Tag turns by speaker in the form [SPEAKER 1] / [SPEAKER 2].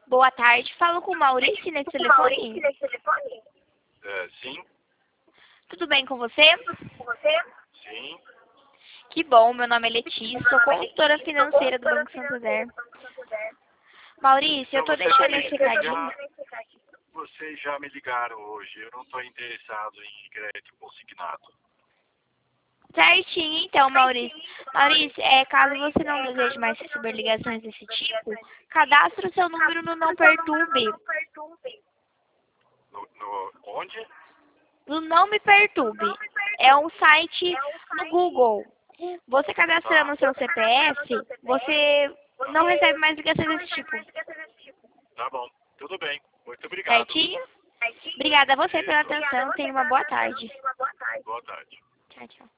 [SPEAKER 1] Boa tarde. Falo com o Maurício nesse telefone.
[SPEAKER 2] Sim,
[SPEAKER 1] Tudo bem com você?
[SPEAKER 2] sim.
[SPEAKER 1] Que bom, meu nome é Letícia, sou consultora financeira do Banco Santander. Maurício, eu tô deixando esse recadinho.
[SPEAKER 2] Vocês já me ligaram hoje. Eu não estou interessado em crédito consignado.
[SPEAKER 1] Certinho, então, Maurício. Maurício, caso você não deseje mais receber ligações desse tipo, cadastre o seu número no Não Perturbe.
[SPEAKER 2] Onde?
[SPEAKER 1] No Não Me Perturbe. É um site no Google. Você cadastrando o seu CPF, você não recebe mais ligações desse tipo.
[SPEAKER 2] Tá bom. Tudo bem. Muito obrigado.
[SPEAKER 1] Certinho? Obrigada a você pela atenção. Tenha uma boa tarde.
[SPEAKER 2] Boa tarde.
[SPEAKER 1] Tchau, tchau.